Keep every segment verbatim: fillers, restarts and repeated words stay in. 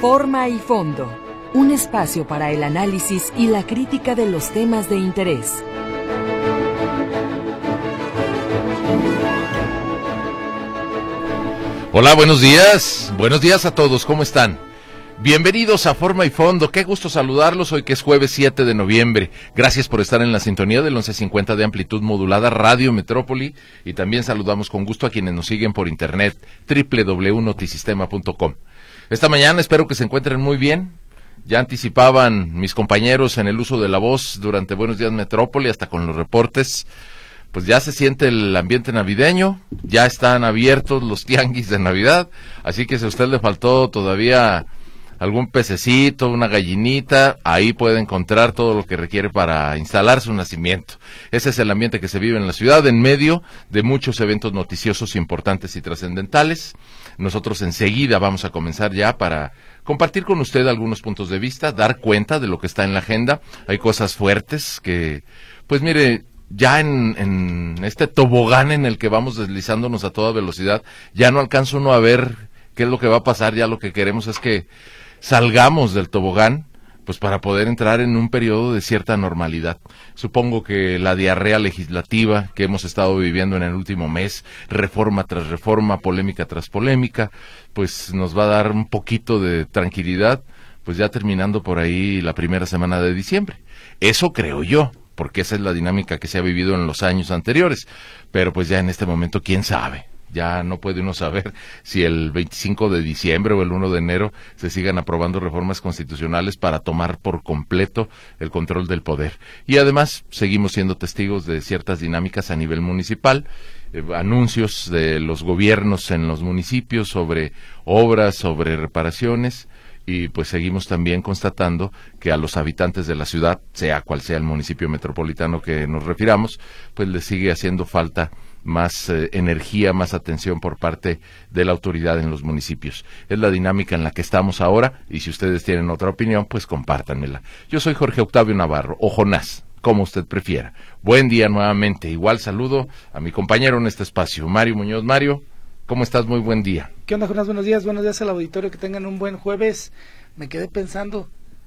Forma y fondo, un espacio para el análisis y la crítica de los temas de interés. Hola, buenos días. Buenos días a todos, ¿cómo están? Bienvenidos a Forma y Fondo, qué gusto saludarlos hoy que es jueves siete de noviembre. Gracias por estar en la sintonía del once cincuenta de amplitud modulada Radio Metrópoli y también saludamos con gusto a quienes nos siguen por internet, doble u doble u doble u punto notisistema punto com. Esta mañana espero que se encuentren muy bien. Ya anticipaban mis compañeros en el uso de la voz durante Buenos Días Metrópoli, hasta con los reportes. Pues ya se siente el ambiente navideño, ya están abiertos los tianguis de Navidad, así que si a usted le faltó todavía algún pececito, una gallinita, ahí puede encontrar todo lo que requiere para instalar su nacimiento. Ese es el ambiente que se vive en la ciudad, en medio de muchos eventos noticiosos importantes y trascendentales. Nosotros enseguida vamos a comenzar ya para compartir con usted algunos puntos de vista, dar cuenta de lo que está en la agenda. Hay cosas fuertes que, pues mire, ya en, en este tobogán en el que vamos deslizándonos a toda velocidad, ya no alcanza uno a ver qué es lo que va a pasar. Ya lo que queremos es que salgamos del tobogán, pues para poder entrar en un periodo de cierta normalidad. Supongo que la diarrea legislativa que hemos estado viviendo en el último mes, reforma tras reforma, polémica tras polémica, pues nos va a dar un poquito de tranquilidad, pues ya terminando por ahí la primera semana de diciembre. Eso creo yo, porque esa es la dinámica que se ha vivido en los años anteriores, pero pues ya en este momento, ¿quién sabe? Ya no puede uno saber si el veinticinco de diciembre o el uno de enero se sigan aprobando reformas constitucionales para tomar por completo el control del poder. Y además seguimos siendo testigos de ciertas dinámicas a nivel municipal, eh, anuncios de los gobiernos en los municipios sobre obras, sobre reparaciones, y pues seguimos también constatando que a los habitantes de la ciudad, sea cual sea el municipio metropolitano que nos refiramos, pues les sigue haciendo falta más eh, energía, más atención por parte de la autoridad en los municipios. Es la dinámica en la que estamos ahora, y si ustedes tienen otra opinión, pues compártanmela. Yo soy Jorge Octavio Navarro, o Jonás, como usted prefiera. Buen día nuevamente. Igual saludo a mi compañero en este espacio, Mario Muñoz. Mario, ¿cómo estás? Muy buen día. ¿Qué onda, Jonás? Buenos días, buenos días al auditorio, que tengan un buen jueves. Me quedé pensando,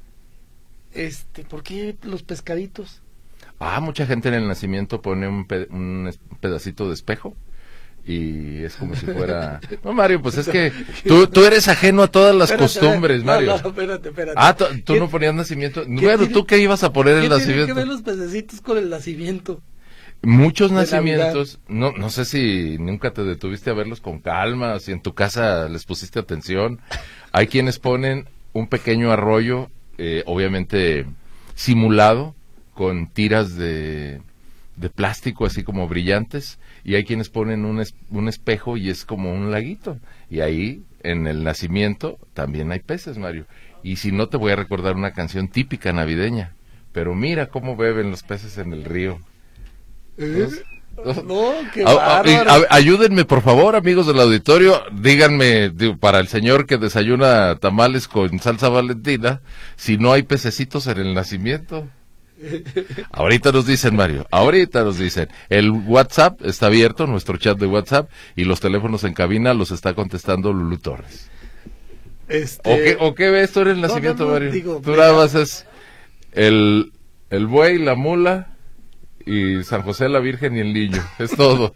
este, ¿por qué los pescaditos? Ah, mucha gente en el nacimiento pone un, pe un pedacito de espejo y es como si fuera... No, Mario, pues es que tú, tú eres ajeno a todas las espérate, costumbres, no, Mario. No, espérate, espérate. Ah, tú no ponías nacimiento. Bueno, ¿tú qué ibas a poner el nacimiento? ¿Qué tiene que ver los pececitos con el nacimiento? Muchos nacimientos, no no sé si nunca te detuviste a verlos con calma, si en tu casa les pusiste atención. Hay quienes ponen un pequeño arroyo, eh, obviamente simulado, con tiras de, de plástico así como brillantes, y hay quienes ponen un, es, un espejo y es como un laguito, y ahí en el nacimiento también hay peces, Mario. Y si no, te voy a recordar una canción típica navideña, pero mira cómo beben los peces en el río. ¿Eh? No, qué bárbaro. A, a, ayúdenme, por favor, amigos del auditorio, díganme, digo, para el señor que desayuna tamales con salsa valentina, si no hay pececitos en el nacimiento. Ahorita nos dicen, Mario, ahorita nos dicen. El WhatsApp está abierto, nuestro chat de WhatsApp, y los teléfonos en cabina los está contestando Lulú Torres. Este... ¿O, qué, ¿O qué ves tú en el nacimiento, no, no, no, Mario? Digo, tú nada más es el, el buey, la mula y San José, la Virgen y el niño, es todo.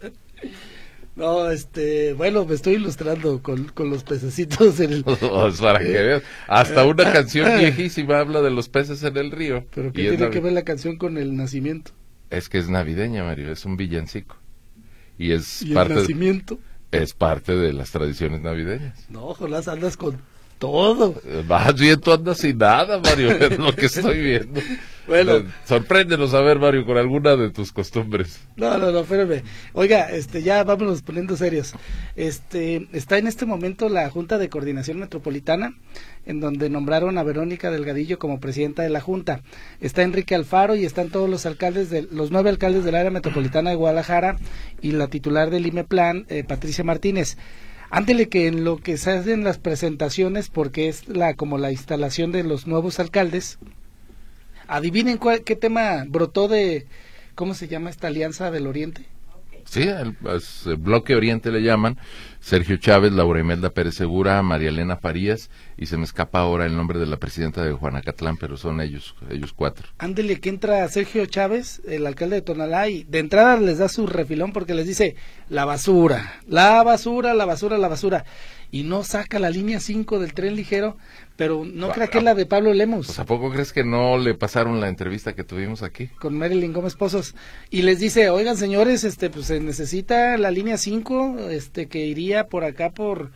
No, este, bueno, me estoy ilustrando con, con los pececitos en el... Oh, para que veas, hasta una canción viejísima habla de los peces en el río. ¿Pero qué tiene que ver la canción con el nacimiento? Es que es navideña, Mario, es un villancico. Y es ¿Y parte el nacimiento? De, es parte de las tradiciones navideñas. No, Jonás, andas con todo. Más bien tú andas sin nada, Mario, es lo que estoy viendo. Bueno, sorpréndenos a ver, Mario, con alguna de tus costumbres. No, no, no, espérame. Oiga, este, ya vámonos poniendo serios. Este, está en este momento la Junta de Coordinación Metropolitana, en donde nombraron a Verónica Delgadillo como presidenta de la Junta. Está Enrique Alfaro y están todos los alcaldes, de, los nueve alcaldes del área metropolitana de Guadalajara y la titular del IMEPLAN, eh, Patricia Martínez. Ándele que en lo que se hacen las presentaciones, porque es la como la instalación de los nuevos alcaldes, adivinen cuál, qué tema brotó de, ¿cómo se llama esta alianza del Oriente? Sí, el, el Bloque Oriente le llaman, Sergio Chávez, Laura Imelda Pérez Segura, María Elena Farías, y se me escapa ahora el nombre de la presidenta de Juanacatlán, pero son ellos, ellos cuatro. Ándele, que entra Sergio Chávez, el alcalde de Tonalá, y de entrada les da su refilón porque les dice, la basura, la basura, la basura, la basura, y no saca la línea cinco del tren ligero, pero no Wow. crea que es la de Pablo Lemus. Pues, ¿a poco crees que no le pasaron la entrevista que tuvimos aquí? Con Marilyn Gómez Pozos, y les dice, oigan señores, este pues se necesita la línea cinco, este que iría por acá por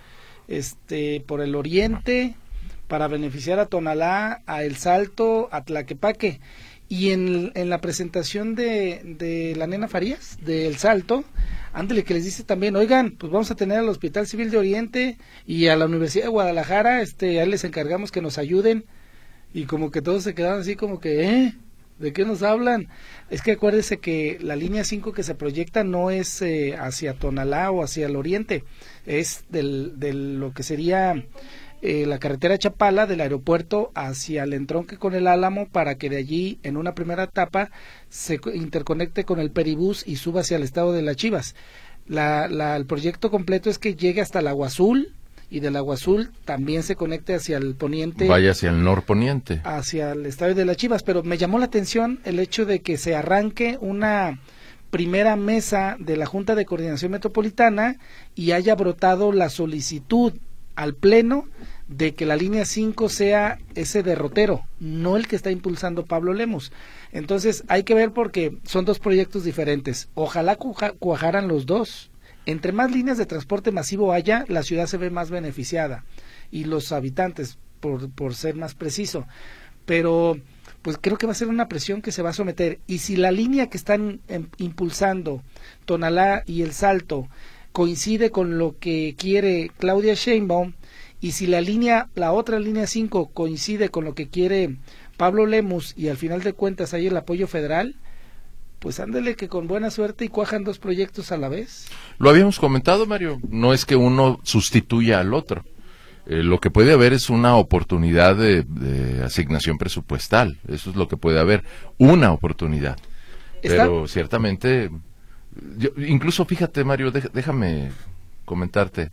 este por el oriente para beneficiar a Tonalá, a El Salto, a Tlaquepaque. Y en, en la presentación de, de la nena Farías, de El Salto, ándale, que les dice también, oigan, pues vamos a tener al Hospital Civil de Oriente y a la Universidad de Guadalajara, este, ahí les encargamos que nos ayuden. Y como que todos se quedaron así como que, ¿eh? ¿De qué nos hablan? Es que acuérdese que la línea cinco que se proyecta no es eh, hacia Tonalá o hacia el oriente, es del, de lo que sería eh, la carretera Chapala del aeropuerto hacia el entronque con el Álamo, para que de allí en una primera etapa se interconecte con el Peribús y suba hacia el estado de Las Chivas. La, la, el proyecto completo es que llegue hasta el Agua Azul, y del Agua Azul también se conecte hacia el poniente. Vaya hacia el norponiente. Hacia el estadio de Las Chivas, pero me llamó la atención el hecho de que se arranque una primera mesa de la Junta de Coordinación Metropolitana y haya brotado la solicitud al Pleno de que la línea cinco sea ese derrotero, no el que está impulsando Pablo Lemus. Entonces hay que ver, porque son dos proyectos diferentes. Ojalá cuaja, cuajaran los dos. Entre más líneas de transporte masivo haya, la ciudad se ve más beneficiada, y los habitantes, por, por ser más preciso. Pero pues creo que va a ser una presión que se va a someter. Y si la línea que están em, impulsando Tonalá y El Salto coincide con lo que quiere Claudia Sheinbaum, y si la línea, la otra línea cinco coincide con lo que quiere Pablo Lemus, y al final de cuentas hay el apoyo federal, pues ándele que con buena suerte y cuajan dos proyectos a la vez. Lo habíamos comentado, Mario, no es que uno sustituya al otro. Eh, lo que puede haber es una oportunidad de, de asignación presupuestal, eso es lo que puede haber, una oportunidad. ¿Está? Pero ciertamente, yo, incluso fíjate, Mario, dej, déjame comentarte,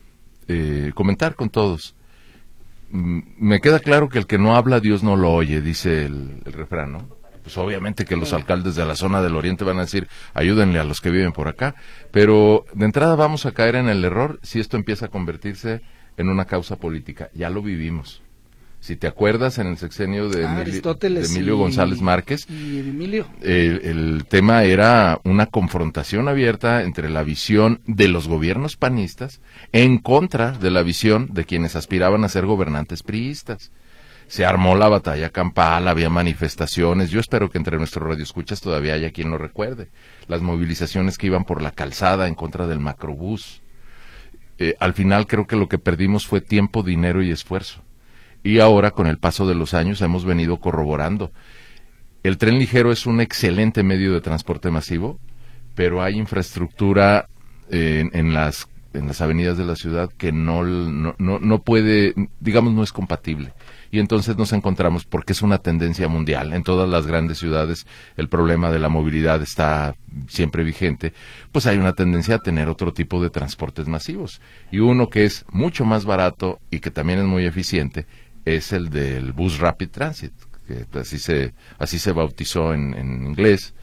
eh, comentar con todos. Mm, me queda claro que el que no habla, Dios no lo oye, dice el, el refrán, ¿no? Pues obviamente que los alcaldes de la zona del oriente van a decir, ayúdenle a los que viven por acá, pero de entrada vamos a caer en el error si esto empieza a convertirse en una causa política. Ya lo vivimos. Si te acuerdas, en el sexenio de, ah, Emilio, de Emilio y, González Márquez, y Emilio. El, el tema era una confrontación abierta entre la visión de los gobiernos panistas en contra de la visión de quienes aspiraban a ser gobernantes priistas. Se armó la batalla campal, había manifestaciones, yo espero que entre nuestros radioescuchas todavía haya quien lo recuerde, las movilizaciones que iban por la calzada en contra del macrobús. Eh, al final creo que lo que perdimos fue tiempo, dinero y esfuerzo, y ahora con el paso de los años hemos venido corroborando. El tren ligero es un excelente medio de transporte masivo, pero hay infraestructura eh, en, en las en las avenidas de la ciudad que no, no, no, no puede, digamos, no es compatible. Y entonces nos encontramos, porque es una tendencia mundial, en todas las grandes ciudades el problema de la movilidad está siempre vigente, pues hay una tendencia a tener otro tipo de transportes masivos. Y uno que es mucho más barato y que también es muy eficiente es el del Bus Rapid Transit, que así se, así se bautizó en, en inglés,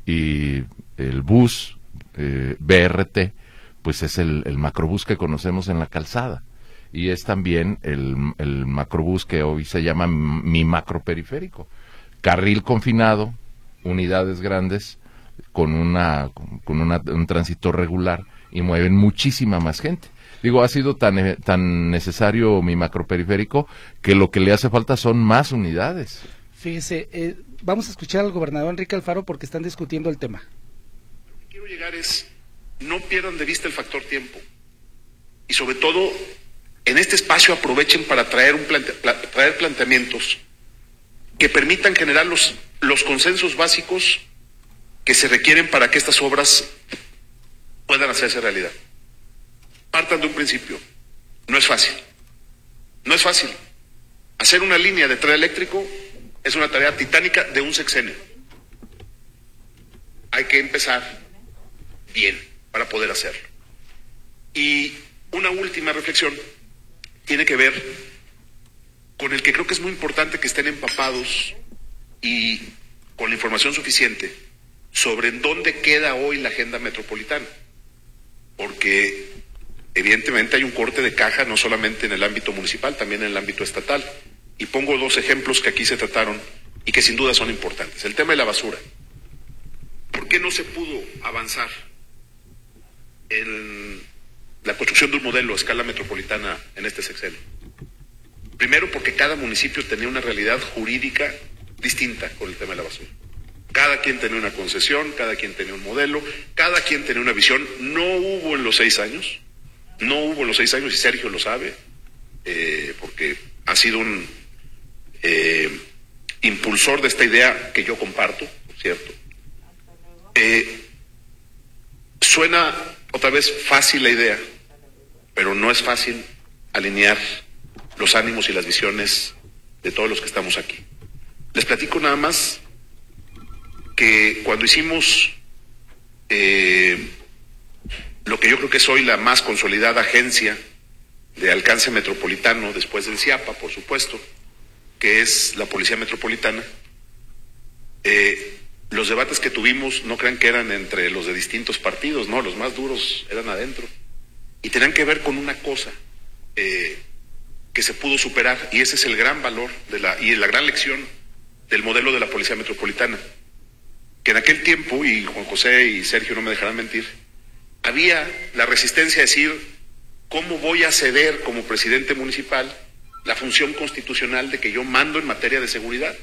y el bus eh, B R T, pues es el, el macrobús que conocemos en la calzada, y es también el, el macrobús que hoy se llama mi macroperiférico. Carril confinado, unidades grandes, con una con una, un tránsito regular, y mueven muchísima más gente. Digo, ha sido tan, tan necesario mi macroperiférico que lo que le hace falta son más unidades. Fíjese, eh, vamos a escuchar al gobernador Enrique Alfaro porque están discutiendo el tema. Lo que quiero llegar es, no pierdan de vista el factor tiempo, y sobre todo en este espacio aprovechen para traer, un plante, pla, traer planteamientos que permitan generar los, los consensos básicos que se requieren para que estas obras puedan hacerse realidad. Partan de un principio, no es fácil, no es fácil. Hacer una línea de tren eléctrico es una tarea titánica de un sexenio. Hay que empezar bien para poder hacerlo. Y una última reflexión tiene que ver con el que creo que es muy importante que estén empapados y con la información suficiente sobre en dónde queda hoy la agenda metropolitana, porque evidentemente hay un corte de caja no solamente en el ámbito municipal, también en el ámbito estatal, y pongo dos ejemplos que aquí se trataron y que sin duda son importantes. El tema de la basura. ¿Por qué no se pudo avanzar en la construcción de un modelo a escala metropolitana en este sexenio? Primero, porque cada municipio tenía una realidad jurídica distinta con el tema de la basura. Cada quien tenía una concesión, cada quien tenía un modelo, cada quien tenía una visión. No hubo en los seis años, no hubo en los seis años, y Sergio lo sabe, eh, porque ha sido un eh, impulsor de esta idea que yo comparto, por cierto. Eh, suena otra vez fácil la idea, pero no es fácil alinear los ánimos y las visiones de todos los que estamos aquí. Les platico nada más que cuando hicimos eh, lo que yo creo que es hoy la más consolidada agencia de alcance metropolitano, después del CIAPA, por supuesto, que es la Policía Metropolitana, eh, los debates que tuvimos no crean que eran entre los de distintos partidos, no, los más duros eran adentro, y tenían que ver con una cosa eh, que se pudo superar, y ese es el gran valor de la y la gran lección del modelo de la Policía Metropolitana, que en aquel tiempo, y Juan José y Sergio no me dejarán mentir, había la resistencia a decir, ¿cómo voy a ceder como presidente municipal la función constitucional de que yo mando en materia de seguridad?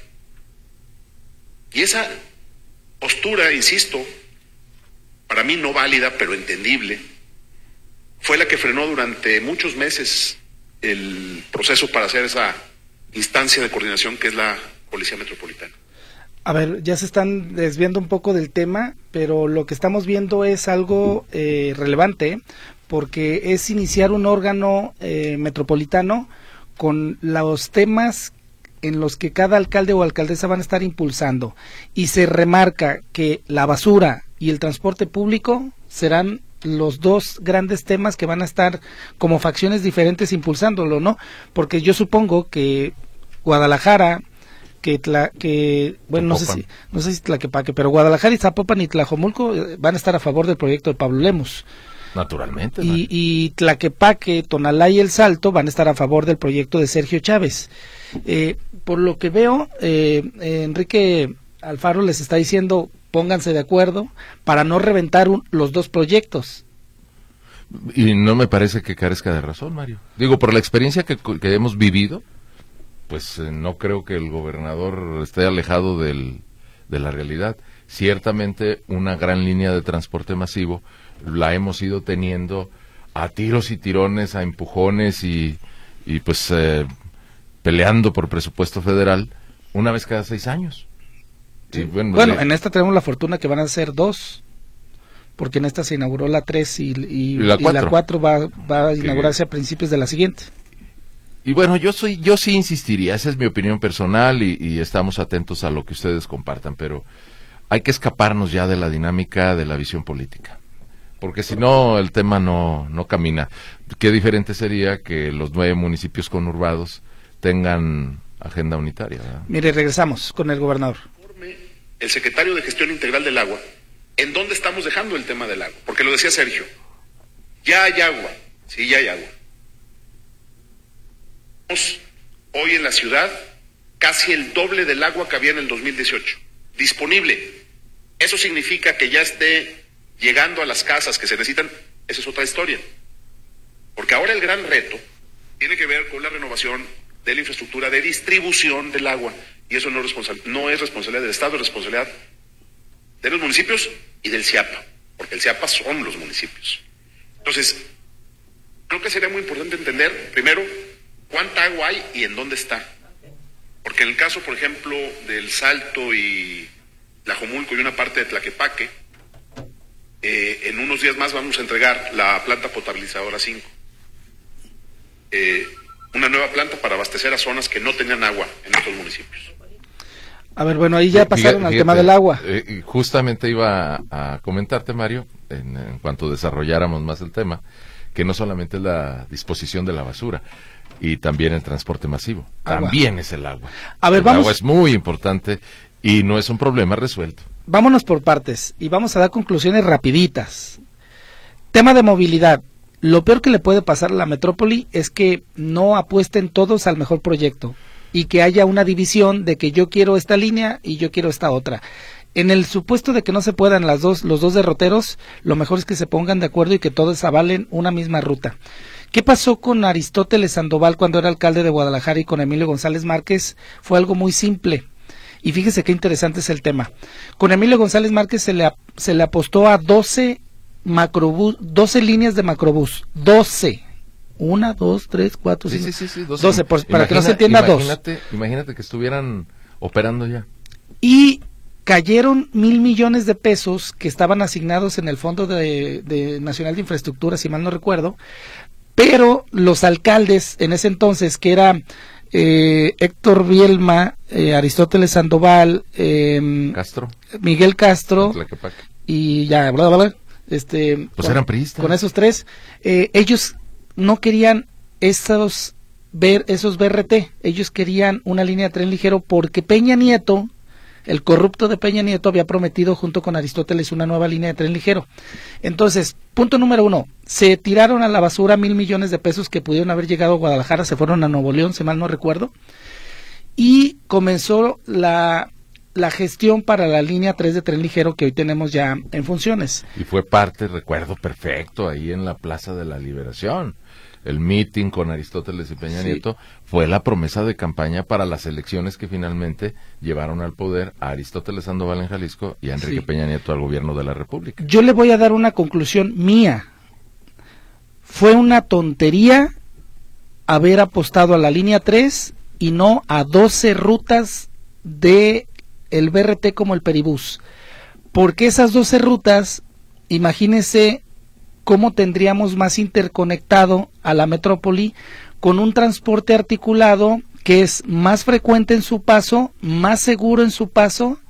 Y esa postura, insisto, para mí no válida, pero entendible, fue la que frenó durante muchos meses el proceso para hacer esa instancia de coordinación que es la Policía Metropolitana. A ver, ya se están desviando un poco del tema, pero lo que estamos viendo es algo eh, relevante, porque es iniciar un órgano eh, metropolitano con los temas en los que cada alcalde o alcaldesa van a estar impulsando, y se remarca que la basura y el transporte público serán los dos grandes temas que van a estar como facciones diferentes impulsándolo, ¿no? Porque yo supongo que Guadalajara, que, tla, que bueno, no sé, si, no sé si Tlaquepaque, pero Guadalajara y Zapopan y Tlajomulco van a estar a favor del proyecto de Pablo Lemos. Naturalmente. Y, y Tlaquepaque, Tonalá y El Salto van a estar a favor del proyecto de Sergio Chávez. Eh, por lo que veo, eh, eh, Enrique Alfaro les está diciendo, pónganse de acuerdo para no reventar un, los dos proyectos. Y no me parece que carezca de razón, Mario. Digo, por la experiencia que, que hemos vivido, pues eh, no creo que el gobernador esté alejado del, de la realidad. Ciertamente una gran línea de transporte masivo la hemos ido teniendo a tiros y tirones, a empujones y, y pues eh, peleando por presupuesto federal una vez cada seis años. Sí. Y bueno, bueno le... en esta tenemos la fortuna que van a ser dos, porque en esta se inauguró la tres y, y, y la cuatro va, va a inaugurarse a principios de la siguiente. Y bueno, yo soy, yo sí insistiría, esa es mi opinión personal y, y estamos atentos a lo que ustedes compartan, pero hay que escaparnos ya de la dinámica de la visión política, porque si no el tema no, no camina. Qué diferente sería que los nueve municipios conurbados tengan agenda unitaria, ¿verdad? Mire, regresamos con el gobernador. El secretario de Gestión Integral del Agua, ¿en dónde estamos dejando el tema del agua? Porque lo decía Sergio, ya hay agua, sí, ya hay agua. Hoy en la ciudad casi el doble del agua que había en el dos mil dieciocho disponible. Eso significa que ya esté llegando a las casas que se necesitan. Esa es otra historia, porque ahora el gran reto tiene que ver con la renovación de la infraestructura de distribución del agua, y eso no es responsabilidad, no es responsabilidad del Estado, es responsabilidad de los municipios y del CIAPA, porque el CIAPA son los municipios. Entonces, creo que sería muy importante entender primero cuánta agua hay y en dónde está. Porque en el caso, por ejemplo, del Salto y Tlajomulco y una parte de Tlaquepaque, eh, en unos días más vamos a entregar la planta potabilizadora cinco. Eh, una nueva planta para abastecer a zonas que no tenían agua en estos municipios. A ver, bueno, ahí ya pasaron fíjate, al tema del agua. Eh, justamente iba a, a comentarte, Mario, en, en cuanto desarrolláramos más el tema, que no solamente es la disposición de la basura y también el transporte masivo, Agua. también es el agua. A ver, el vamos. agua es muy importante y no es un problema resuelto. Vámonos por partes y vamos a dar conclusiones rapiditas. Tema de movilidad. Lo peor que le puede pasar a la metrópoli es que no apuesten todos al mejor proyecto y que haya una división de que yo quiero esta línea y yo quiero esta otra. En el supuesto de que no se puedan las dos, los dos derroteros, lo mejor es que se pongan de acuerdo y que todos avalen una misma ruta. ¿Qué pasó con Aristóteles Sandoval cuando era alcalde de Guadalajara y con Emilio González Márquez? Fue algo muy simple. Y fíjese qué interesante es el tema. Con Emilio González Márquez se le, se le apostó a doce macrobús, doce líneas de macrobús, doce. Una, dos, tres, cuatro, cinco, Sí, sí, sí, sí, doce. doce, por, para Imagina, que no se entienda, imagínate, dos. Imagínate que estuvieran operando ya. Y cayeron mil millones de pesos que estaban asignados en el Fondo de, de Nacional de Infraestructura, si mal no recuerdo, pero los alcaldes en ese entonces, que era eh, Héctor Bielma, eh, Aristóteles Sandoval, eh, Castro, Miguel Castro, Tlaquepaque. y ya, bla, bla, bla, este, Pues con, eran priistas. con esos tres, eh, ellos no querían esos ver esos B R T, ellos querían una línea de tren ligero porque Peña Nieto, el corrupto de Peña Nieto, había prometido junto con Aristóteles una nueva línea de tren ligero. Entonces, punto número uno, se tiraron a la basura mil millones de pesos que pudieron haber llegado a Guadalajara, se fueron a Nuevo León, si mal no recuerdo, y comenzó la la gestión para la línea tres de tren ligero que hoy tenemos ya en funciones. Y fue parte, recuerdo perfecto, ahí en la Plaza de la Liberación. El meeting con Aristóteles y Peña Sí. Nieto fue la promesa de campaña para las elecciones que finalmente llevaron al poder a Aristóteles Sandoval en Jalisco y a Enrique Sí. Peña Nieto al gobierno de la República. Yo le voy a dar una conclusión mía. Fue una tontería haber apostado a la línea tres y no a doce rutas de el B R T como el Peribús. Porque esas doce rutas, imagínese cómo tendríamos más interconectado a la metrópoli con un transporte articulado que es más frecuente en su paso, más seguro en su paso,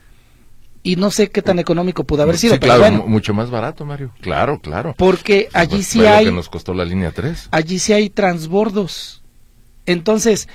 y no sé qué tan económico pudo haber sido, Sí, pero claro, bueno, mu- mucho más barato, Mario. Claro, claro. porque allí Pues sí fue hay lo que nos costó la línea tres. allí sí hay transbordos. Entonces,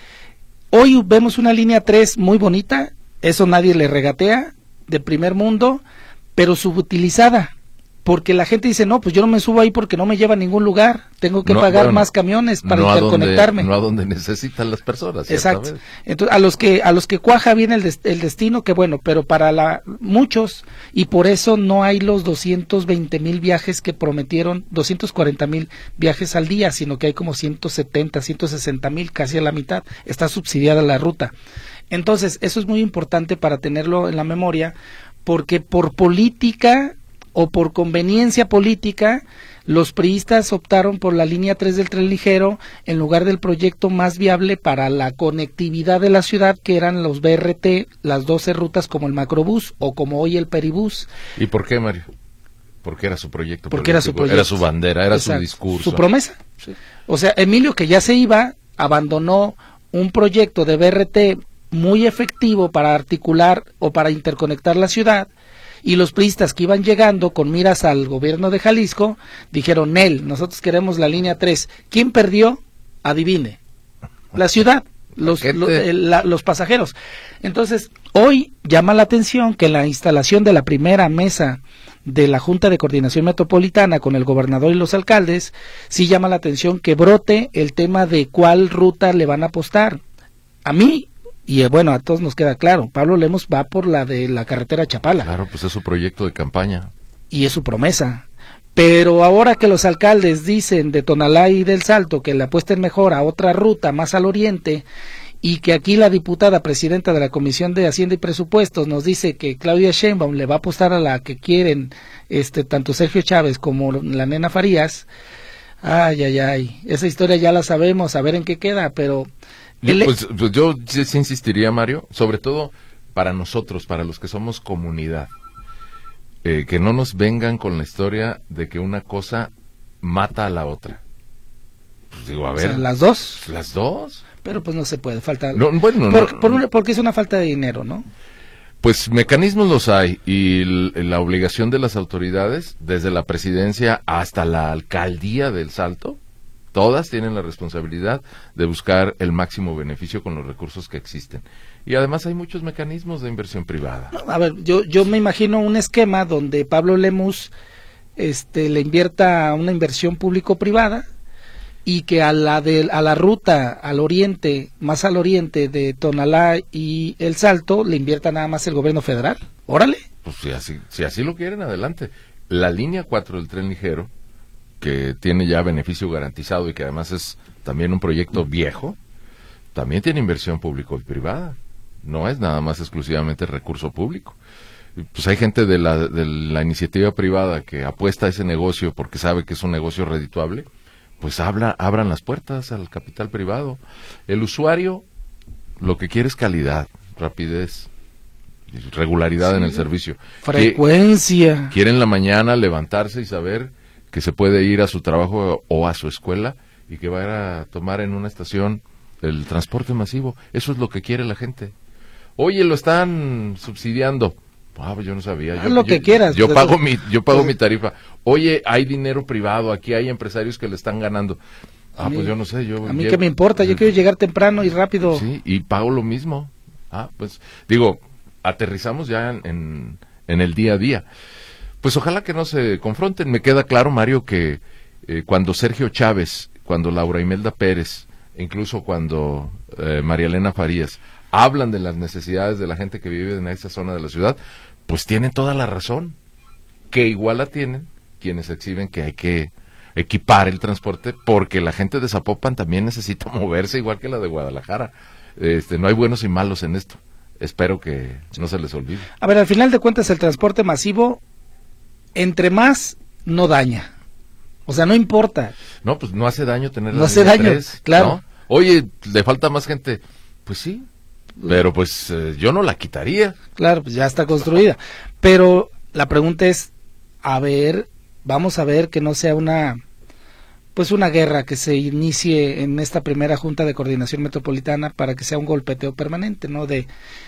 hoy vemos una línea tres muy bonita, eso nadie le regatea, de primer mundo, pero subutilizada, porque la gente dice, no, pues yo no me subo ahí porque no me lleva a ningún lugar, tengo que No, pagar bueno, más camiones para no a donde- interconectarme. no a donde necesitan las personas. Exacto. ciertamente. Entonces, a los que a los que cuaja bien el, des- el destino, que bueno, pero para la muchos, y por eso no hay los doscientos veinte mil viajes que prometieron, doscientos cuarenta mil viajes al día, sino que hay como ciento setenta, ciento sesenta mil, casi a la mitad, está subsidiada la ruta. Entonces, eso es muy importante para tenerlo en la memoria, porque por política o por conveniencia política, los priistas optaron por la línea tres del tren ligero en lugar del proyecto más viable para la conectividad de la ciudad, que eran los B R T, las doce rutas como el macrobús o como hoy el peribús. ¿Y por qué, Mario? Porque era su proyecto Porque era su político, proyecto. era su bandera, era Exacto, su discurso. su promesa. O sea, Emilio, que ya se iba, abandonó un proyecto de B R T muy efectivo para articular o para interconectar la ciudad, y los priistas que iban llegando con miras al gobierno de Jalisco dijeron, Nel, nosotros queremos la línea tres. ¿Quién perdió? Adivine. La ciudad, los, Gente. lo- el- la- los pasajeros. Entonces, hoy llama la atención que en la instalación de la primera mesa de la Junta de Coordinación Metropolitana con el gobernador y los alcaldes, sí llama la atención que brote el tema de cuál ruta le van a apostar. A mí, y eh, bueno, a todos nos queda claro, Pablo Lemos va por la de la carretera Chapala. Claro, pues es su proyecto de campaña. Y es su promesa. Pero ahora que los alcaldes dicen de Tonalá y del Salto que le apuesten mejor a otra ruta más al oriente, y que aquí la diputada presidenta de la Comisión de Hacienda y Presupuestos nos dice que Claudia Sheinbaum le va a apostar a la que quieren este tanto Sergio Chávez como la nena Farías, ay, ay, ay, esa historia ya la sabemos, a ver en qué queda, pero... Yo, el- pues, pues yo sí, sí insistiría, Mario, sobre todo para nosotros, para los que somos comunidad, eh, que no nos vengan con la historia de que una cosa mata a la otra. Pues digo, a o ver, sea, las dos, las dos. pero pues no se puede, falta... No, bueno, por- no, por una- porque es una falta de dinero, ¿no? Pues mecanismos los hay y l- la obligación de las autoridades, desde la presidencia hasta la alcaldía del Salto, todas tienen la responsabilidad de buscar el máximo beneficio con los recursos que existen. Y además hay muchos mecanismos de inversión privada. A ver, yo yo me imagino un esquema donde Pablo Lemus este le invierta una inversión público-privada y que a la de, a la ruta al oriente, más al oriente de Tonalá y El Salto, le invierta nada más el gobierno federal. Órale. Pues si así, si así lo quieren, adelante. La línea cuatro del tren ligero, que tiene ya beneficio garantizado y que además es también un proyecto viejo, también tiene inversión público y privada. No es nada más exclusivamente recurso público. Pues hay gente de la, de la iniciativa privada que apuesta a ese negocio porque sabe que es un negocio redituable, pues habla, abran las puertas al capital privado. El usuario lo que quiere es calidad, rapidez, regularidad sí, en el servicio. Frecuencia. Que quiere en la mañana levantarse y saber que se puede ir a su trabajo o a su escuela y que va a ir a tomar en una estación el transporte masivo. Eso es lo que quiere la gente. Oye, lo están subsidiando. Ah, pues yo no sabía. Yo, Haz lo yo, que quieras. Yo pues, pago mi, yo pago pues, mi tarifa. Oye, hay dinero privado, aquí hay empresarios que le están ganando. Ah, mí, pues yo no sé. Yo a mí llevo, qué me importa, yo quiero llegar temprano y rápido. Sí, y pago lo mismo. Ah, pues digo, aterrizamos ya en, en, en el día a día. Pues ojalá que no se confronten. Me queda claro, Mario, que eh, cuando Sergio Chávez, cuando Laura Imelda Pérez, incluso cuando eh, María Elena Farías hablan de las necesidades de la gente que vive en esa zona de la ciudad, pues tienen toda la razón, que igual la tienen quienes exhiben que hay que equipar el transporte, porque la gente de Zapopan también necesita moverse igual que la de Guadalajara. Este, no hay buenos y malos en esto. Espero que no se les olvide. A ver, al final de cuentas el transporte masivo, entre más, no daña. O sea, no importa. No, pues no hace daño tener No hace daño, tres, claro. ¿no? Oye, le falta más gente. Pues sí, pero pues eh, yo no la quitaría. Claro, pues ya está construida. Pero la pregunta es, a ver, vamos a ver que no sea una, pues una guerra que se inicie en esta primera Junta de Coordinación Metropolitana para que sea un golpeteo permanente, ¿no? De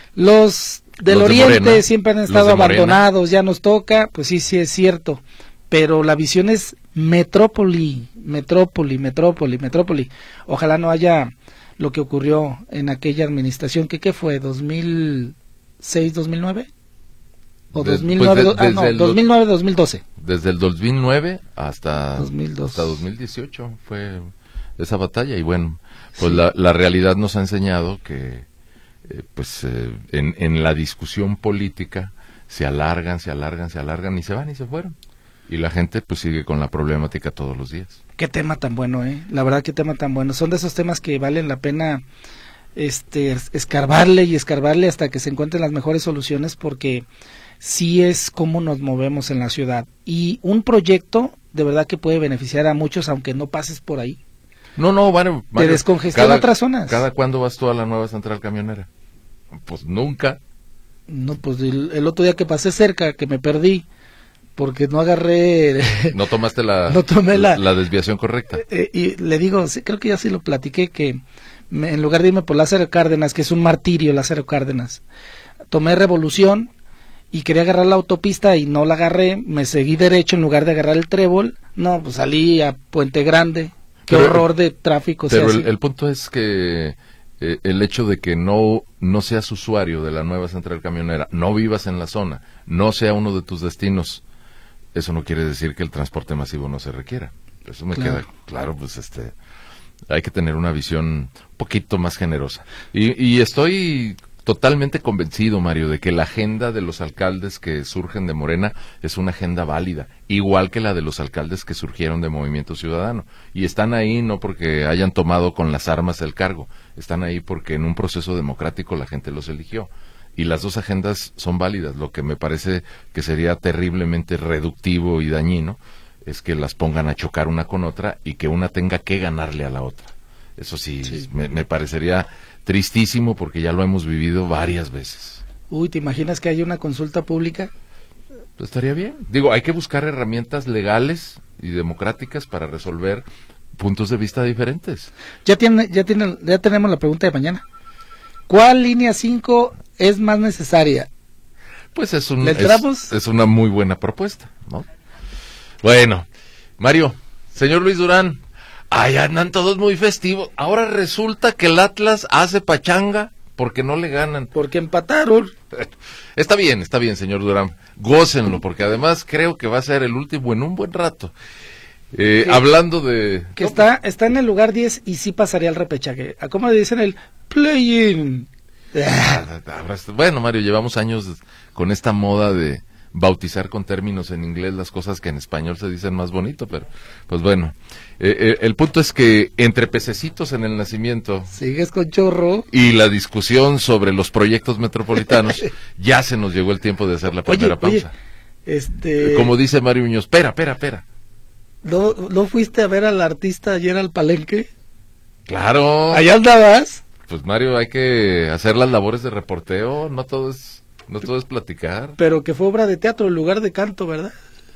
los del los Oriente de Morena, siempre han estado abandonados, ya nos toca, pues sí, sí es cierto. Pero la visión es metrópoli, metrópoli, metrópoli, metrópoli. Ojalá no haya lo que ocurrió en aquella administración, que ¿qué fue? ¿dos mil seis, dos mil nueve? ¿O Des, dos mil nueve? Pues de, ah, no, dos mil nueve, dos mil doce. Desde el dos mil nueve hasta, dos mil dos. hasta dos mil dieciocho fue esa batalla. Y bueno, pues sí. la, la realidad nos ha enseñado que eh, pues eh, en, en la discusión política se alargan, se alargan, se alargan y se van y se fueron. Y la gente pues sigue con la problemática todos los días. Qué tema tan bueno, ¿eh? La verdad, qué tema tan bueno. Son de esos temas que valen la pena este escarbarle y escarbarle hasta que se encuentren las mejores soluciones, porque sí es cómo nos movemos en la ciudad. Y un proyecto de verdad que puede beneficiar a muchos, aunque no pases por ahí. No, no, Mario. Te descongestiona otras zonas. ¿Cada cuándo vas tú a la nueva central camionera? Pues nunca. No, pues el, el otro día que pasé cerca, que me perdí, porque no agarré... No tomaste la, no tomé la, la desviación correcta. Eh, y le digo, sí, creo que ya sí lo platiqué, que me, en lugar de irme por Lázaro Cárdenas, que es un martirio Lázaro Cárdenas, tomé Revolución y quería agarrar la autopista y no la agarré, me seguí derecho en lugar de agarrar el trébol, no, pues salí a Puente Grande, qué pero, horror de tráfico. Pero el, el punto es que eh, el hecho de que no, no seas usuario de la nueva central camionera, no vivas en la zona, no sea uno de tus destinos, eso no quiere decir que el transporte masivo no se requiera. Eso me claro. queda claro, pues este, hay que tener una visión un poquito más generosa. Y, y estoy totalmente convencido, Mario, de que la agenda de los alcaldes que surgen de Morena es una agenda válida, igual que la de los alcaldes que surgieron de Movimiento Ciudadano. Y están ahí no porque hayan tomado con las armas el cargo, están ahí porque en un proceso democrático la gente los eligió. Y las dos agendas son válidas. Lo que me parece que sería terriblemente reductivo y dañino es que las pongan a chocar una con otra y que una tenga que ganarle a la otra. Eso sí, sí. Me, me parecería tristísimo porque ya lo hemos vivido varias veces. Uy, ¿te imaginas que haya una consulta pública? Pues estaría bien. Digo, hay que buscar herramientas legales y democráticas para resolver puntos de vista diferentes. Ya tiene, ya tiene, ya tenemos la pregunta de mañana. ¿Cuál línea cinco es más necesaria? pues es, un, ¿Le entramos? es, es una muy buena propuesta, ¿no? Bueno, Mario, señor Luis Durán, ay, andan todos muy festivos. Ahora resulta que el Atlas hace pachanga porque no le ganan. Porque empataron. Está bien, está bien, señor Durán. Gócenlo, porque además creo que va a ser el último en un buen rato. Eh, hablando de... Que está, está en el lugar diez y sí pasaría al repechaje. ¿Cómo le dicen el play-in? Bueno, Mario, llevamos años con esta moda de bautizar con términos en inglés las cosas que en español se dicen más bonito, pero pues bueno, eh, eh, el punto es que entre pececitos en el nacimiento sigues con chorro y la discusión sobre los proyectos metropolitanos ya se nos llegó el tiempo de hacer la primera oye, pausa. Oye, este... como dice Mario Muñoz, espera, espera, espera. ¿No, ¿No fuiste a ver al artista ayer al Palenque? Claro. ¿Allá andabas? Pues Mario, hay que hacer las labores de reporteo, no todo es No todo es platicar. Pero que fue obra de teatro en lugar de canto, ¿verdad?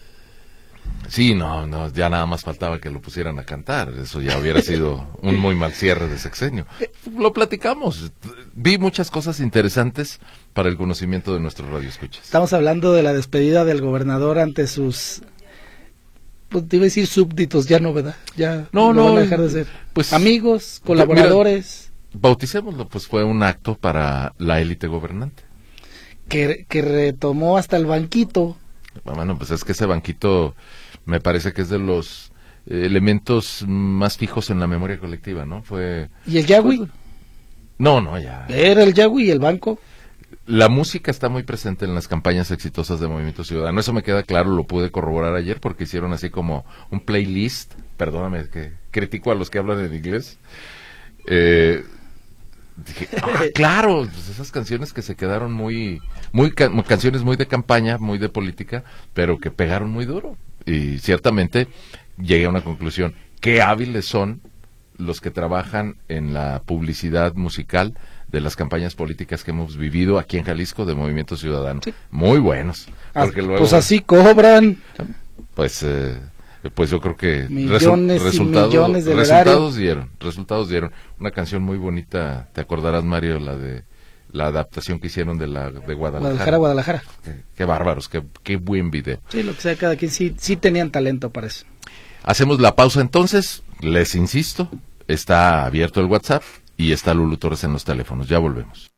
Sí, no, no, ya nada más faltaba que lo pusieran a cantar. Eso ya hubiera sido un muy mal cierre de sexenio. Lo platicamos. Vi muchas cosas interesantes para el conocimiento de nuestros radioescuchas. Estamos hablando de la despedida del gobernador ante sus... Pues te iba a decir súbditos, ya no, ¿verdad? Ya no, no no van a dejar de ser. Pues, amigos, colaboradores. Mira, bauticémoslo, pues fue un acto para la élite gobernante. Que, que retomó hasta el banquito. Bueno, pues es que ese banquito me parece que es de los eh, elementos más fijos en la memoria colectiva, ¿no? Fue... ¿Y el Yagüi? No, no, ya. ¿Era el Yagüi y el banco? La música está muy presente en las campañas exitosas de Movimiento Ciudadano. Eso me queda claro, lo pude corroborar ayer porque hicieron así como un playlist. Perdóname que critico a los que hablan en inglés. Eh... Dije, ah, claro, pues esas canciones que se quedaron muy, muy ca canciones muy de campaña, muy de política, pero que pegaron muy duro. Y ciertamente llegué a una conclusión: qué hábiles son los que trabajan en la publicidad musical de las campañas políticas que hemos vivido aquí en Jalisco de Movimiento Ciudadano. Sí. Muy buenos. Porque luego, pues así cobran. Pues... Eh, pues yo creo que millones resu y millones de resultados dieron, resultados dieron. Una canción muy bonita, te acordarás, Mario, la de la adaptación que hicieron de la de Guadalajara. Guadalajara, Guadalajara. Qué, qué bárbaros, qué, qué buen video. Sí, lo que sea, cada quien sí, sí tenían talento para eso. Hacemos la pausa entonces, les insisto, está abierto el WhatsApp y está Lulu Torres en los teléfonos, ya volvemos.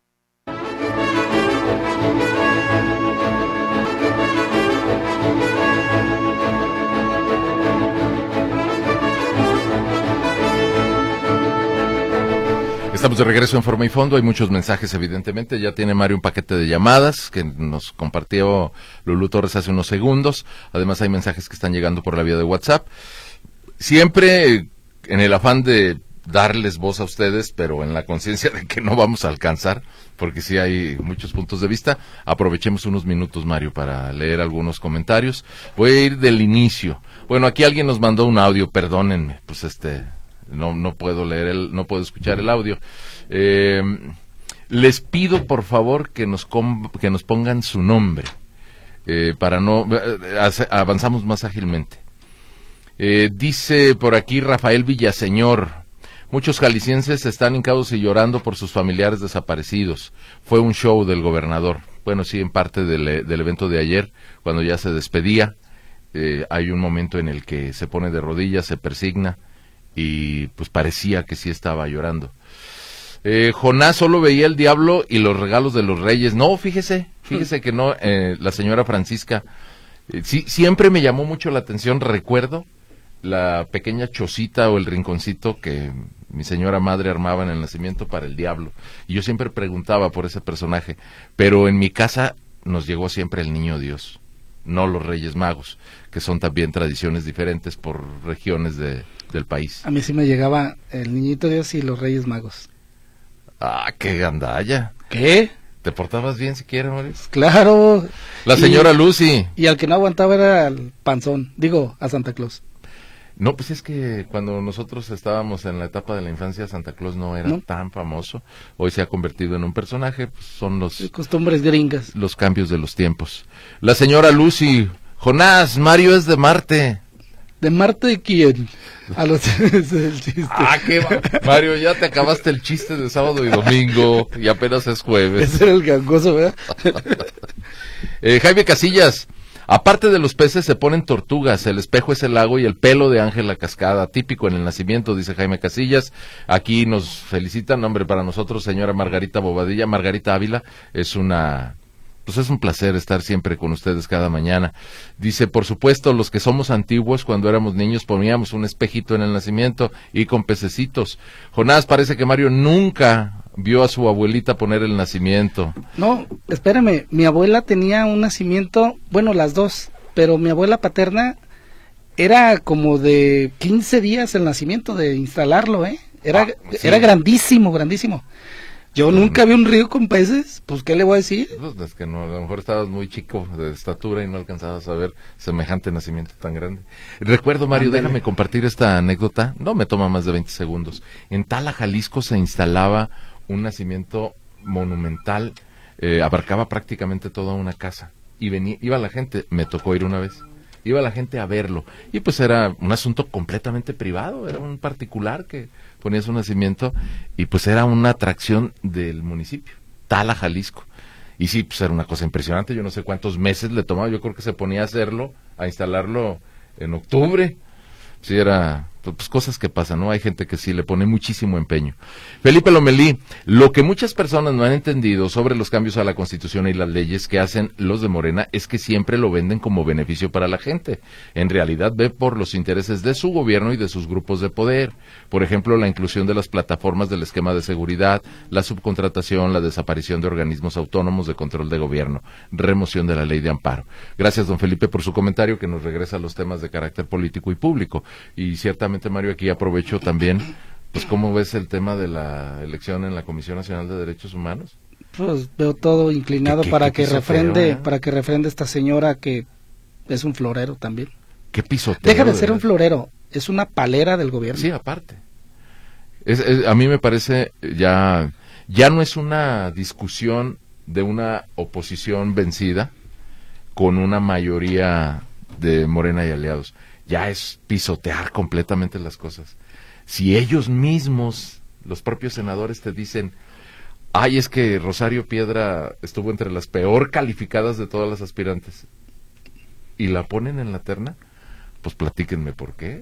Estamos de regreso en Forma y Fondo, hay muchos mensajes evidentemente, ya tiene Mario un paquete de llamadas que nos compartió Lulú Torres hace unos segundos, además hay mensajes que están llegando por la vía de WhatsApp, siempre en el afán de darles voz a ustedes, pero en la conciencia de que no vamos a alcanzar, porque sí hay muchos puntos de vista, aprovechemos unos minutos, Mario, para leer algunos comentarios. Voy a ir del inicio. Bueno, aquí alguien nos mandó un audio, perdónenme, pues este... No, no puedo leer el, no puedo escuchar el audio. Eh, les pido por favor que nos com, que nos pongan su nombre eh, para no eh, avanzamos más ágilmente. Eh, dice por aquí Rafael Villaseñor: muchos jaliscienses están hincados y llorando por sus familiares desaparecidos. Fue un show del gobernador. Bueno, sí, en parte del, del evento de ayer, cuando ya se despedía, eh, hay un momento en el que se pone de rodillas, se persigna y pues parecía que sí estaba llorando. Eh, Jonás solo veía el diablo y los regalos de los reyes. No, fíjese, fíjese que no, eh, la señora Francisca, eh, sí, siempre me llamó mucho la atención, recuerdo la pequeña chocita o el rinconcito que mi señora madre armaba en el nacimiento para el diablo. Y yo siempre preguntaba por ese personaje, pero en mi casa nos llegó siempre el Niño Dios, no los Reyes Magos, que son también tradiciones diferentes por regiones de, del país. A mí sí me llegaba el Niñito Dios y los Reyes Magos. Ah, qué gandalla. ¿Qué? ¿Te portabas bien siquiera, Mauricio? Claro. La señora y, Lucy. Y al que no aguantaba era el panzón, digo, a Santa Claus. No, pues es que cuando nosotros estábamos en la etapa de la infancia, Santa Claus no era ¿No? tan famoso. Hoy se ha convertido en un personaje, pues son los... De costumbres gringas. Los cambios de los tiempos. La señora Lucy. Jonás, Mario es de Marte. ¿De Marte de quién? A los... Ese es el chiste. Ah, qué va... Mario, ya te acabaste el chiste de sábado y domingo y apenas es jueves. Ese era el gangoso, ¿verdad? Eh, Jaime Casillas, aparte de los peces se ponen tortugas, el espejo es el lago y el pelo de ángel la cascada, típico en el nacimiento, dice Jaime Casillas. Aquí nos felicitan, hombre, para nosotros, señora Margarita Bobadilla, Margarita Ávila, es una... Pues es un placer estar siempre con ustedes cada mañana. Dice, por supuesto, los que somos antiguos, cuando éramos niños poníamos un espejito en el nacimiento y con pececitos. Jonás, parece que Mario nunca vio a su abuelita poner el nacimiento. No, espérame, mi abuela tenía un nacimiento, bueno, las dos, pero mi abuela paterna era como de quince días el nacimiento de instalarlo, ¿eh? Era, ah, sí. Era grandísimo, grandísimo. Yo nunca vi un río con peces, pues ¿qué le voy a decir? Pues es que no, a lo mejor estabas muy chico de estatura y no alcanzabas a ver semejante nacimiento tan grande. Recuerdo, Mario, Ándale. Déjame compartir esta anécdota, no me toma más de veinte segundos. En Tala, Jalisco, se instalaba un nacimiento monumental, eh, abarcaba prácticamente toda una casa, y venía, iba la gente, me tocó ir una vez, iba la gente a verlo, y pues era un asunto completamente privado, era un particular que ponía su nacimiento, y pues era una atracción del municipio, Tala, Jalisco, y sí, pues era una cosa impresionante, yo no sé cuántos meses le tomaba, yo creo que se ponía a hacerlo, a instalarlo en octubre, sí era... pues cosas que pasan, ¿no? Hay gente que sí le pone muchísimo empeño. Felipe Lomelí, lo que muchas personas no han entendido sobre los cambios a la Constitución y las leyes que hacen los de Morena es que siempre lo venden como beneficio para la gente. En realidad ve por los intereses de su gobierno y de sus grupos de poder. Por ejemplo, la inclusión de las plataformas del esquema de seguridad, la subcontratación, la desaparición de organismos autónomos de control de gobierno, remoción de la ley de amparo. Gracias, don Felipe, por su comentario que nos regresa a los temas de carácter político y público. Y ciertamente, Mario, aquí aprovecho también, pues, ¿cómo ves el tema de la elección en la Comisión Nacional de Derechos Humanos? Pues veo todo inclinado ¿Qué, qué, para qué que refrende, feo, eh? para que refrende esta señora que es un florero también. ¿Qué pisoteo? Deja de de ser verdad. un florero, es una palera del gobierno. Sí, aparte. Es, es, a mí me parece ya, ya no es una discusión de una oposición vencida con una mayoría de Morena y aliados. Ya es pisotear completamente las cosas. Si ellos mismos, los propios senadores, te dicen, ay, es que Rosario Piedra estuvo entre las peor calificadas de todas las aspirantes, y la ponen en la terna, pues platíquenme por qué.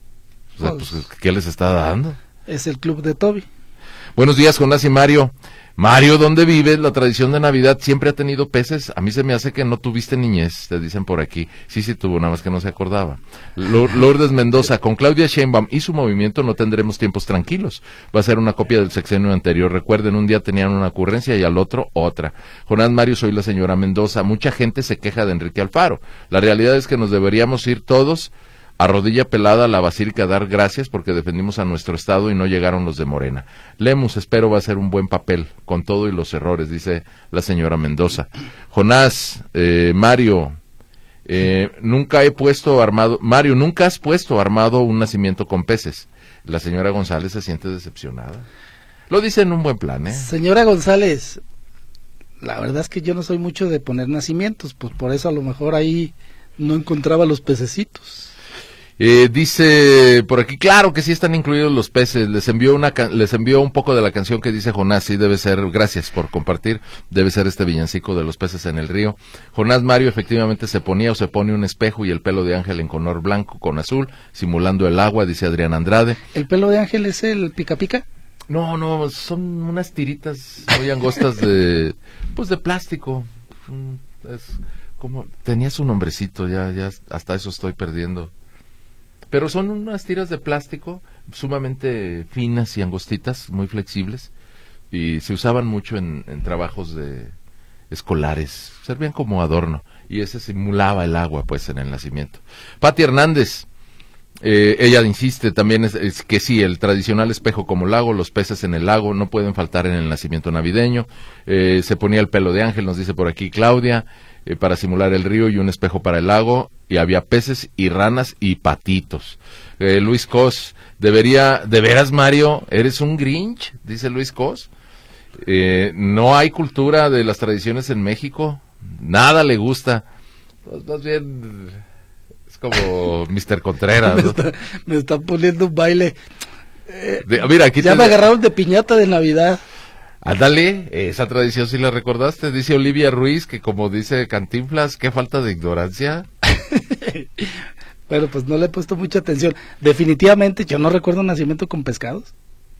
O sea, pues, ¿qué les está dando? Es el club de Toby. Buenos días, Jonás y Mario. Mario, ¿dónde vives? La tradición de Navidad siempre ha tenido peces. A mí se me hace que no tuviste niñez, te dicen por aquí. Sí, sí tuvo, nada más que no se acordaba. Lourdes Mendoza, con Claudia Sheinbaum y su movimiento no tendremos tiempos tranquilos. Va a ser una copia del sexenio anterior. Recuerden, un día tenían una ocurrencia y al otro otra. Jonás, Mario, soy la señora Mendoza. Mucha gente se queja de Enrique Alfaro. La realidad es que nos deberíamos ir todos a rodilla pelada a la Basílica a dar gracias porque defendimos a nuestro Estado y no llegaron los de Morena. Lemus, espero va a ser un buen papel, con todo y los errores, dice la señora Mendoza. Jonás, eh, Mario, eh, nunca he puesto armado, Mario, nunca has puesto armado un nacimiento con peces. La señora González se siente decepcionada. Lo dice en un buen plan, ¿eh? Señora González, la verdad es que yo no soy mucho de poner nacimientos, pues por eso a lo mejor ahí no encontraba los pececitos. Eh, dice por aquí, claro que sí están incluidos los peces, les envió una les envió un poco de la canción que dice Jonás, sí debe ser, gracias por compartir, debe ser este villancico de los peces en el río. Jonás, Mario, efectivamente se ponía o se pone un espejo y el pelo de ángel en color blanco con azul, simulando el agua, dice Adrián Andrade. ¿El pelo de ángel es el pica pica? No, no, son unas tiritas muy angostas de, pues de plástico, es como, tenía su nombrecito, ya, ya hasta eso estoy perdiendo. Pero son unas tiras de plástico sumamente finas y angostitas, muy flexibles, y se usaban mucho en, en trabajos de escolares, servían como adorno, y ese simulaba el agua, pues, en el nacimiento. Pati Hernández, eh, ella insiste también es, es que sí, el tradicional espejo como lago, los peces en el lago no pueden faltar en el nacimiento navideño, eh, se ponía el pelo de ángel, nos dice por aquí Claudia, eh, para simular el río y un espejo para el lago, y había peces y ranas y patitos. Eh, Luis Cos, debería, de veras, Mario, eres un Grinch, dice Luis Cos. Eh, no hay cultura de las tradiciones en México, nada le gusta. Pues más bien es como mister Contreras, me, ¿no? está, me está poniendo un baile. Eh, de, mira, aquí ya te... me agarraron de piñata de Navidad. Ándale, esa tradición sí la recordaste. Dice Olivia Ruiz que, como dice Cantinflas, qué falta de ignorancia. Pero pues no le he puesto mucha atención. Definitivamente yo no recuerdo un nacimiento con pescados.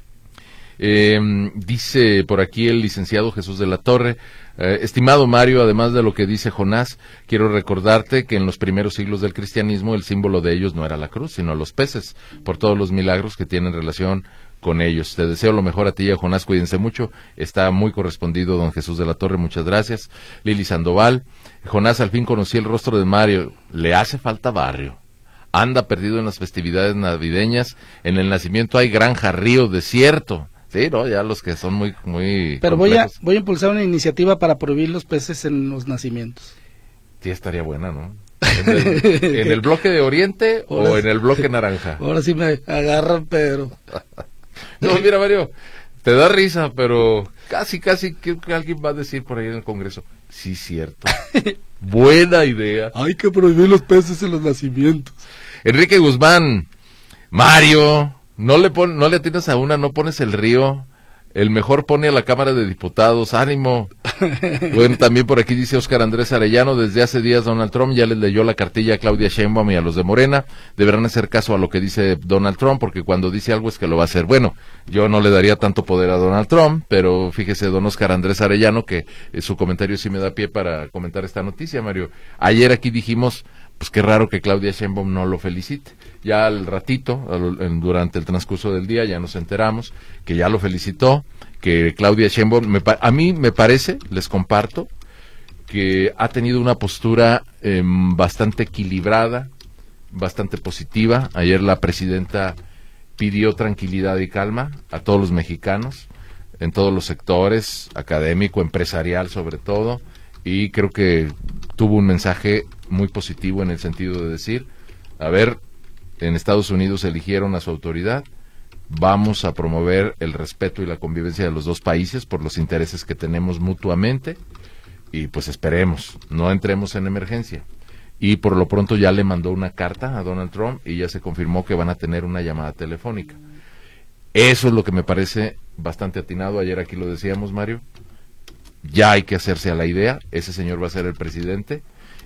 Eh, dice por aquí el licenciado Jesús de la Torre, eh, estimado Mario, además de lo que dice Jonás, quiero recordarte que en los primeros siglos del cristianismo el símbolo de ellos no era la cruz, sino los peces, por todos los milagros que tienen relación con ellos. Te deseo lo mejor a ti y a Jonás, cuídense mucho. Está muy correspondido don Jesús de la Torre, muchas gracias. Lili Sandoval, Jonás, al fin conocí el rostro de Mario, le hace falta barrio. Anda perdido en las festividades navideñas, en el nacimiento hay granja, río, desierto. Sí, no, ya los que son muy, muy Pero voy a, complejos. voy a impulsar una iniciativa para prohibir los peces en los nacimientos. Sí, estaría buena, ¿no? ¿En el, en el bloque de Oriente Ahora o sí. en el bloque naranja? Ahora sí me agarran, pero... No, mira, Mario, te da risa, pero casi, casi creo que alguien va a decir por ahí en el Congreso. Sí, cierto. Buena idea. Hay que prohibir los peces en los nacimientos. Enrique Guzmán, Mario, no le pon, no le atiendes a una, no pones el río. El mejor pone a la Cámara de Diputados, ánimo. Bueno, también por aquí dice Óscar Andrés Arellano, desde hace días Donald Trump ya les leyó la cartilla a Claudia Sheinbaum y a los de Morena, deberán hacer caso a lo que dice Donald Trump, porque cuando dice algo es que lo va a hacer. Bueno, yo no le daría tanto poder a Donald Trump, pero fíjese don Óscar Andrés Arellano que eh, su comentario sí me da pie para comentar esta noticia, Mario. Ayer aquí dijimos, pues qué raro que Claudia Sheinbaum no lo felicite. Ya al ratito, al, en, durante el transcurso del día, ya nos enteramos que ya lo felicitó, que Claudia Sheinbaum, me, a mí me parece, les comparto, que ha tenido una postura eh, bastante equilibrada, bastante positiva. Ayer la presidenta pidió tranquilidad y calma a todos los mexicanos, en todos los sectores, académico, empresarial sobre todo, y creo que tuvo un mensaje muy positivo en el sentido de decir, a ver, en Estados Unidos eligieron a su autoridad, vamos a promover el respeto y la convivencia de los dos países por los intereses que tenemos mutuamente, y pues esperemos, no entremos en emergencia. Y por lo pronto ya le mandó una carta a Donald Trump y ya se confirmó que van a tener una llamada telefónica. Eso es lo que me parece bastante atinado. Ayer aquí lo decíamos, Mario, ya hay que hacerse a la idea, ese señor va a ser el presidente.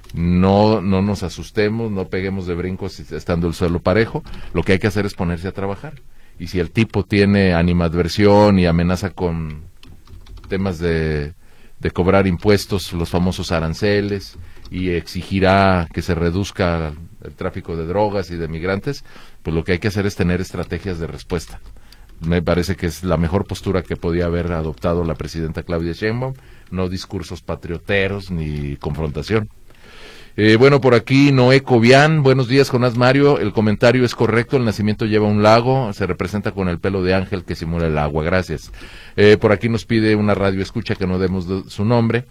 No, no nos asustemos, no peguemos de brincos estando el suelo parejo. Lo que hay que hacer es ponerse a trabajar. Y si el tipo tiene animadversión y amenaza con temas de, de cobrar impuestos, los famosos aranceles, y exigirá que se reduzca el tráfico de drogas y de migrantes, pues lo que hay que hacer es tener estrategias de respuesta. Me parece que es la mejor postura que podía haber adoptado la presidenta Claudia Sheinbaum, no discursos patrioteros ni confrontación. Eh, bueno, por aquí Noé Cobian, buenos días Jonás Mario, el comentario es correcto, el nacimiento lleva un lago, se representa con el pelo de ángel que simula el agua, gracias. Eh, por aquí nos pide una radio escucha que no demos de, su nombre,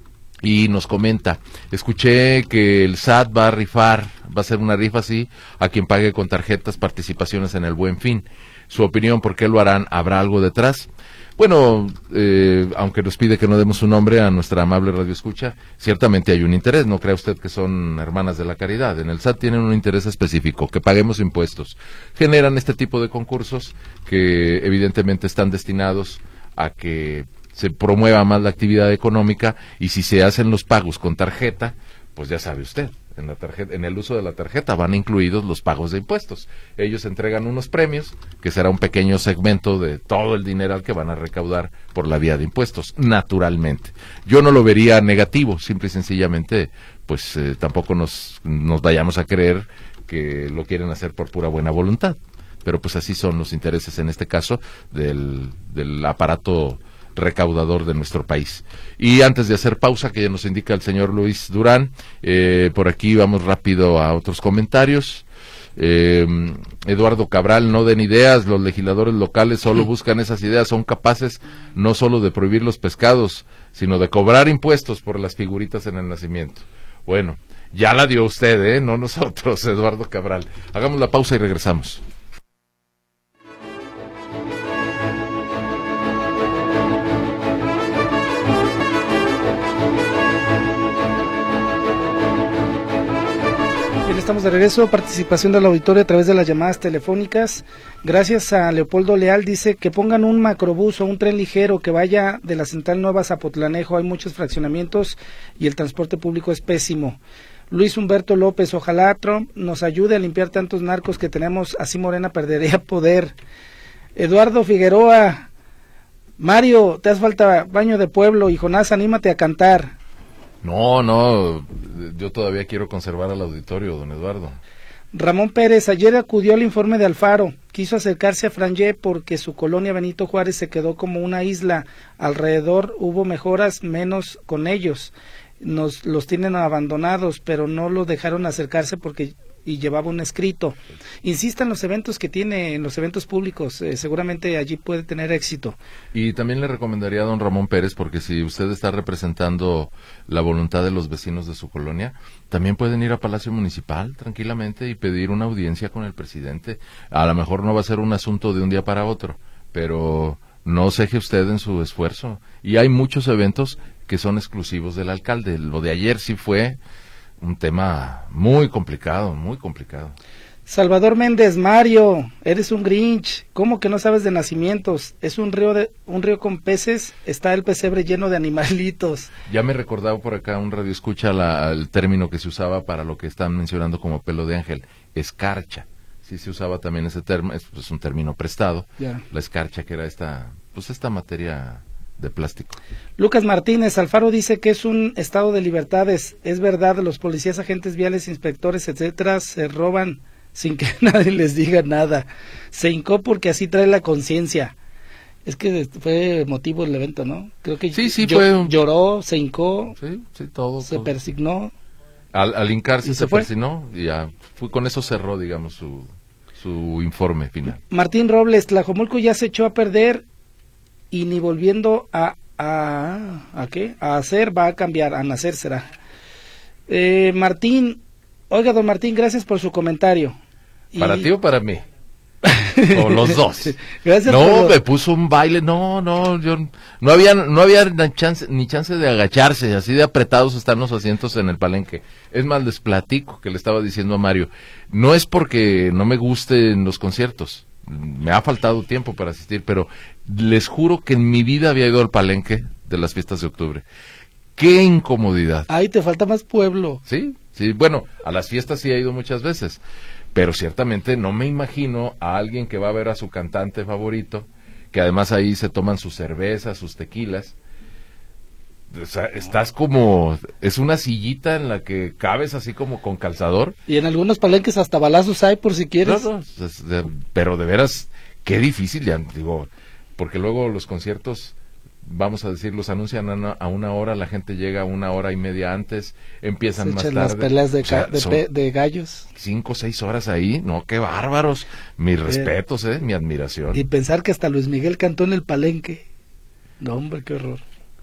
y nos comenta, escuché que el S A T va a rifar, va a hacer una rifa así, a quien pague con tarjetas participaciones en el Buen Fin. Su opinión, ¿por qué lo harán? ¿Habrá algo detrás? Bueno, eh, aunque nos pide que no demos su nombre a nuestra amable radio escucha, ciertamente hay un interés, no crea usted que son hermanas de la caridad, en el S A T tienen un interés específico, que paguemos impuestos. Generan este tipo de concursos que evidentemente están destinados a que se promueva más la actividad económica, y si se hacen los pagos con tarjeta, pues ya sabe usted, en la tarjeta, en el uso de la tarjeta van incluidos los pagos de impuestos. Ellos entregan unos premios, que será un pequeño segmento de todo el dinero que van a recaudar por la vía de impuestos, naturalmente. Yo no lo vería negativo, simple y sencillamente, pues eh, tampoco nos, nos vayamos a creer que lo quieren hacer por pura buena voluntad. Pero pues así son los intereses, en este caso, del, del aparato recaudador de nuestro país. Y antes de hacer pausa, que ya nos indica el señor Luis Durán, eh, por aquí vamos rápido a otros comentarios. Eh, Eduardo Cabral, no den ideas, los legisladores locales solo buscan esas ideas, son capaces no solo de prohibir los pescados, sino de cobrar impuestos por las figuritas en el nacimiento. Bueno, ya la dio usted, ¿eh? No nosotros, Eduardo Cabral. Hagamos la pausa y regresamos. En estamos de regreso. Participación del auditorio a través de las llamadas telefónicas. Gracias a Leopoldo Leal, dice que pongan un macrobús o un tren ligero que vaya de la Central Nueva a Zapotlanejo. Hay muchos fraccionamientos y el transporte público es pésimo. Luis Humberto López, ojalá Trump nos ayude a limpiar tantos narcos que tenemos, así Morena perdería poder. Eduardo Figueroa, Mario, te hace falta baño de pueblo, y Jonás, anímate a cantar. No, no, yo todavía quiero conservar al auditorio, don Eduardo. Ramón Pérez, ayer acudió al informe de Alfaro, quiso acercarse a Frangé porque su colonia Benito Juárez se quedó como una isla, alrededor hubo mejoras, menos con ellos, nos los tienen abandonados, pero no los dejaron acercarse porque y llevaba un escrito. Insista en los eventos que tiene, en los eventos públicos, eh, seguramente allí puede tener éxito. Y también le recomendaría a don Ramón Pérez, porque si usted está representando la voluntad de los vecinos de su colonia, también pueden ir a Palacio Municipal tranquilamente y pedir una audiencia con el presidente. A lo mejor no va a ser un asunto de un día para otro, pero no ceje usted en su esfuerzo. Y hay muchos eventos que son exclusivos del alcalde. Lo de ayer sí fue un tema muy complicado, muy complicado. Salvador Méndez, Mario, eres un Grinch, ¿cómo que no sabes de nacimientos? Es un río de un río con peces, está el pesebre lleno de animalitos. Ya me recordaba por acá un radio escucha la, el término que se usaba para lo que están mencionando como pelo de ángel, escarcha. Sí se usaba también ese término, es pues, un término prestado, yeah. La escarcha, que era esta, pues esta materia de plástico. Lucas Martínez, Alfaro dice que es un estado de libertades, es verdad, los policías, agentes viales, inspectores, etcétera, se roban sin que nadie les diga nada, se hincó porque así trae la conciencia. Es que fue motivo del evento, ¿no? Creo que sí, sí, llo- fue un... lloró, se hincó, sí, sí, todo, se todo. persignó. Al, al hincarse se, se fue? persignó y ya fue, con eso cerró, digamos, su, su informe final. Martín Robles, Tlajomulco ya se echó a perder y ni volviendo a, a, ¿a qué? A hacer va a cambiar, a nacer será. Eh, Martín, oiga, don Martín, gracias por su comentario. ¿Para y... ti o para mí? O los dos. Gracias no, por... me puso un baile, no, no, yo no había, no había ni chance, ni chance de agacharse, así de apretados están los asientos en el palenque. Es más, les platico que le estaba diciendo a Mario, no es porque no me gusten los conciertos, me ha faltado tiempo para asistir, pero les juro que en mi vida había ido al palenque de las fiestas de octubre. ¡Qué incomodidad! Ay, te falta más pueblo. Sí, sí, bueno, a las fiestas sí he ido muchas veces, pero ciertamente no me imagino a alguien que va a ver a su cantante favorito, que además ahí se toman sus cervezas, sus tequilas. O sea, estás como, es una sillita en la que cabes así como con calzador. Y en algunos palenques hasta balazos hay por si quieres. No, no, es de, pero de veras, qué difícil, ya digo, porque luego los conciertos, vamos a decir, los anuncian a una, a una hora, la gente llega una hora y media antes, empiezan se más echan tarde. las peleas de, o sea, de, pe, de gallos. Cinco o seis horas ahí, no, qué bárbaros. Mis eh, respetos, eh, mi admiración. Y pensar que hasta Luis Miguel cantó en el palenque. No, hombre, qué horror.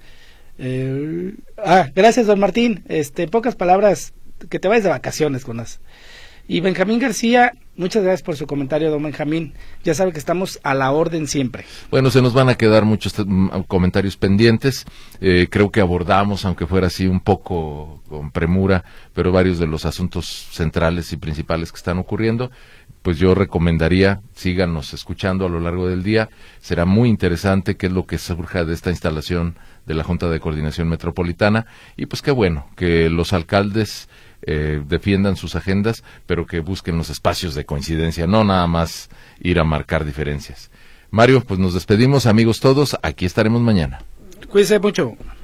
Eh, ah, gracias, don Martín. Este, pocas palabras, que te vayas de vacaciones con las. Y Benjamín García, muchas gracias por su comentario, don Benjamín. Ya sabe que estamos a la orden siempre. Bueno, se nos van a quedar muchos comentarios pendientes. Eh, creo que abordamos, aunque fuera así un poco con premura, pero varios de los asuntos centrales y principales que están ocurriendo. Pues yo recomendaría, síganos escuchando a lo largo del día. Será muy interesante qué es lo que surja de esta instalación de la Junta de Coordinación Metropolitana. Y pues qué bueno, que los alcaldes eh, defiendan sus agendas, pero que busquen los espacios de coincidencia, no nada más ir a marcar diferencias. Mario, pues nos despedimos, amigos todos, aquí estaremos mañana. Cuídense mucho.